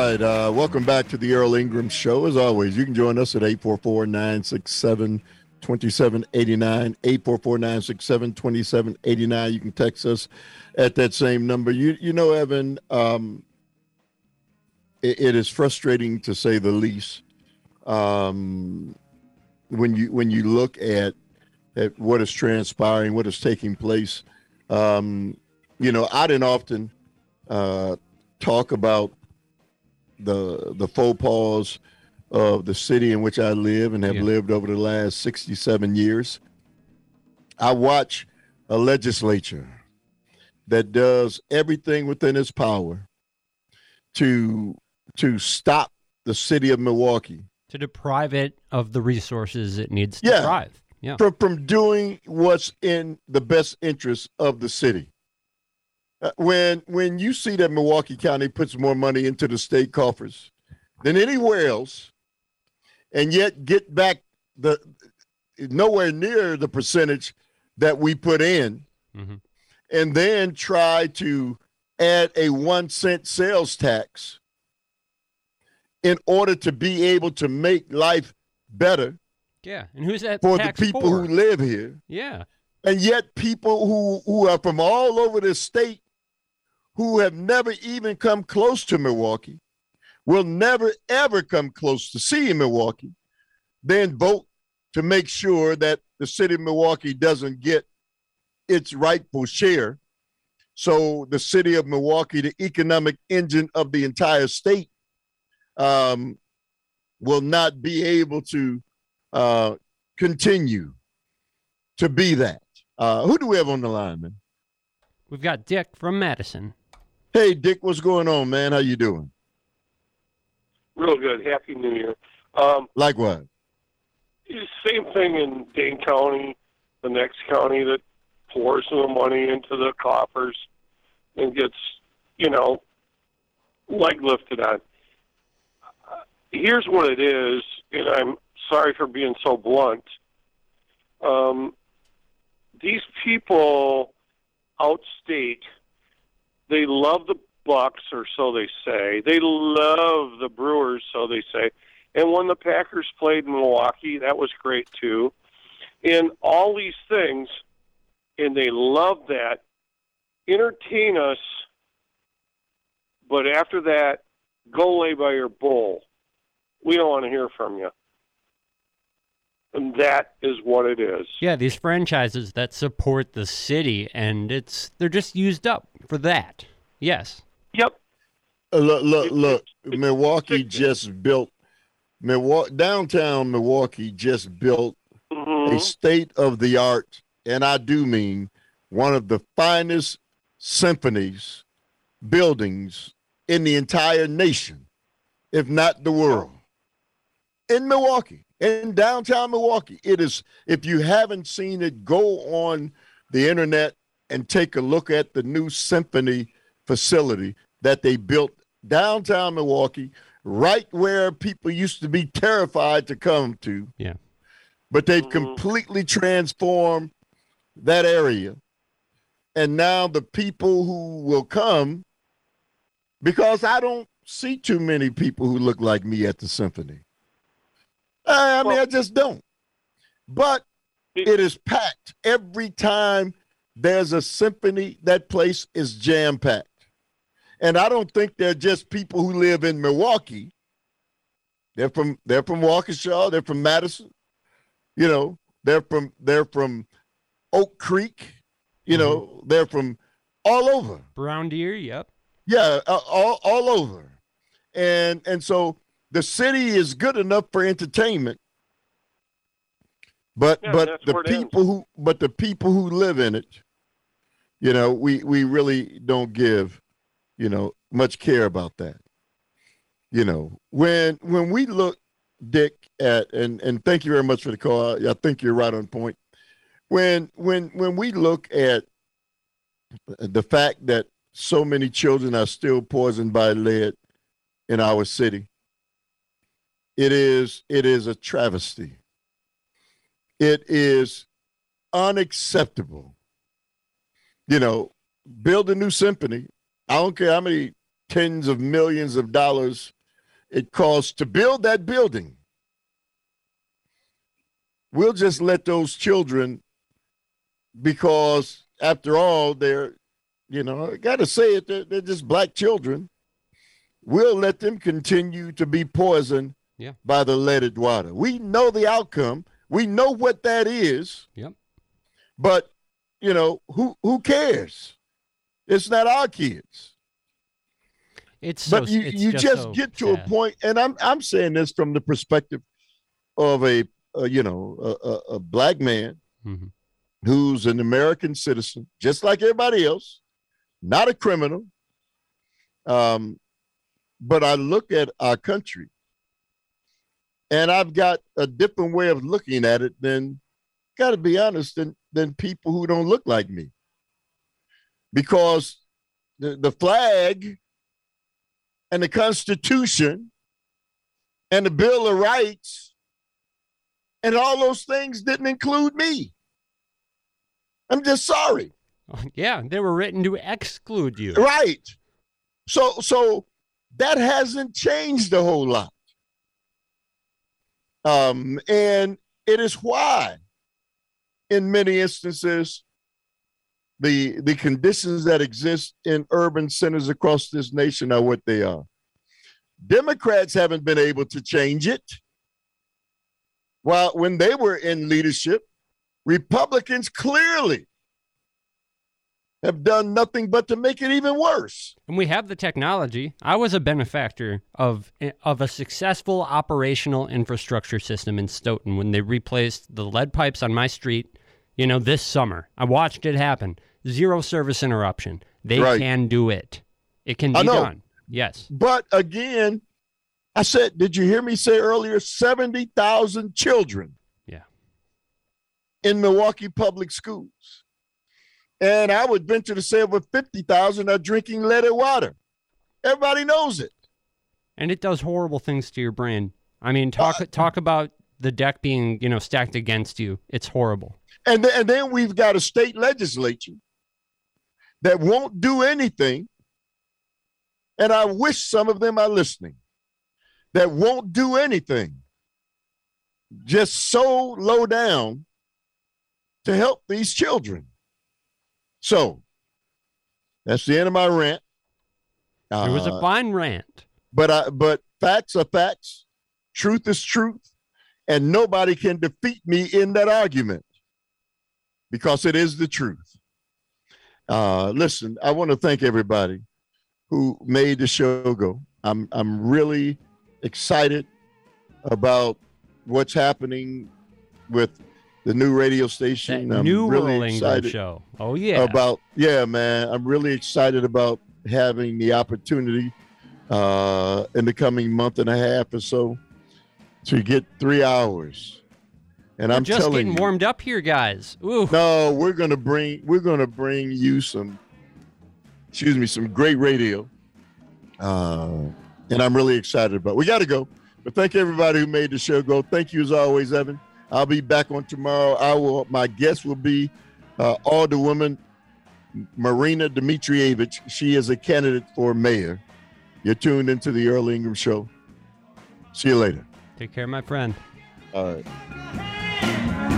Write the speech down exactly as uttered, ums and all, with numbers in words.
right. Uh, welcome back to the Earl Ingram Show. As always, you can join us at eight four four, nine six seven, two seven eight nine, eight four four, nine six seven, two seven eight nine. You can text us at that same number. You you know, Evan, um, it, it is frustrating to say the least um, when you when you look at, at what is transpiring, what is taking place. Um, you know, I didn't often uh, talk about the the faux pas of the city in which I live and have Yeah. lived over the last sixty-seven years. I watch a legislature that does everything within its power to to stop the city of Milwaukee To deprive it of the resources it needs to Yeah. thrive. Yeah. from, from doing what's in the best interest of the city. Uh, when when you see that Milwaukee County puts more money into the state coffers than anywhere else, and yet get back the nowhere near the percentage that we put in, hmm and then try to add a one cent sales tax in order to be able to make life better Yeah. And who's that for the tax people for? who live here. Yeah. And yet people who, who are from all over the state who have never even come close to Milwaukee, will never, ever come close to seeing Milwaukee, then vote to make sure that the city of Milwaukee doesn't get its rightful share. So the city of Milwaukee, the economic engine of the entire state, um, will not be able to uh, continue to be that. Uh, who do we have on the line, man? We've got Dick from Madison. Hey, Dick, what's going on, man? How you doing? Real good. Happy New Year. Um, Likewise. same thing in Dane County, the next county that pours the money into the coffers and gets, you know, leg lifted on. Uh, here's what it is, and I'm sorry for being so blunt. Um, these people outstate, they love the Bucks, or so they say. They love the Brewers, so they say. And when the Packers played in Milwaukee, that was great too. And all these things, and they love that, entertain us, but after that, go lay by your bull. We don't want to hear from you. And that is what it is. Yeah, these franchises that support the city, and it's they're just used up for that. Yes. Yep. Uh, look, look, It- look. it- it- Milwaukee it- just built Milwaukee downtown. Milwaukee just built a Mhm. state of the art, and I do mean one of the finest symphonies buildings in the entire nation, if not the world. In Milwaukee, in downtown Milwaukee, it is. If you haven't seen it, go on the internet and take a look at the new symphony facility that they built downtown Milwaukee, right where people used to be terrified to come to. Yeah. But they've Mhm. completely transformed that area. And now the people who will come, because I don't see too many people who look like me at the symphony. I mean, Well- I just don't. But it is packed. Every time there's a symphony, that place is jam-packed. And I don't think they're just people who live in Milwaukee. They're from they're from Waukesha, they're from Madison. You know, they're from they're from Oak Creek. You know, they're from all over. Brown Deer, yep. Yeah, uh, all all over. And and so the city is good enough for entertainment. But Yeah, but that's the where it ends. people who but the people who live in it, you know, we we really don't give, you know, much care about that. You know, when when we look, Dick, at and and thank you very much for the call. I think you're right on point. When when when we look at the fact that so many children are still poisoned by lead in our city, it is it is a travesty. It is unacceptable. You know, build a new symphony. I don't care how many tens of millions of dollars it costs to build that building, we'll just let those children, because after all, they're, you know, I got to say it, they're, they're just black children. We'll let them continue to be poisoned yeah. by the leaded water. We know the outcome. We know what that is. Yep. But, you know, who who cares? It's not our kids. It's but so, you, it's you just, just so get to sad. a point, and I'm I'm saying this from the perspective of a, a you know a, a, a black man mm-hmm. who's an American citizen, just like everybody else, not a criminal. Um, but I look at our country, and I've got a different way of looking at it than, got to be honest, than than people who don't look like me, because the the flag and the Constitution and the Bill of Rights and all those things didn't include me. I'm just sorry. Yeah, they were written to exclude you. Right. So so that hasn't changed a whole lot. Um, and it is why, in many instances, the the conditions that exist in urban centers across this nation are what they are. Democrats haven't been able to change it. While when they were in leadership, Republicans clearly have done nothing but to make it even worse. And we have the technology. I was a benefactor of of a successful operational infrastructure system in Stoughton when they replaced the lead pipes on my street, you know, this summer. I watched it happen. Zero service interruption. They Right. can do it. It can be I know. done. Yes. But again, I said, did you hear me say earlier, seventy thousand children Yeah. in Milwaukee public schools. And I would venture to say over fifty thousand are drinking leaded water. Everybody knows it. And it does horrible things to your brain. I mean, talk Uh, talk about the deck being, you know, stacked against you. It's horrible. And, th- and then we've got a state legislature that won't do anything. And I wish some of them are listening, that won't do anything, just so low down to help these children. So that's the end of my rant. It was a Uh, fine rant. but I, but facts are facts. Truth is truth. And nobody can defeat me in that argument because it is the truth. Uh, listen, I want to thank everybody who made the show go. I'm I'm really excited about what's happening with the new radio That station. I'm new really Earl Ingram excited show. Oh, yeah. about yeah, man. I'm really excited about having the opportunity uh, in the coming month and a half or so to get three hours. And We're I'm just telling getting you, warmed up here, guys. Ooh. no, we're gonna bring we're gonna bring you some, excuse me, some great radio, uh, and I'm really excited about it. We got to go, but thank everybody who made the show go. Thank you as always, Evan. I'll be back on tomorrow. I will. My guest will be uh, Alderwoman Marina Dmitrievich. She is a candidate for mayor. You're tuned into the Earl Ingram Show. See you later. Take care, my friend. All right.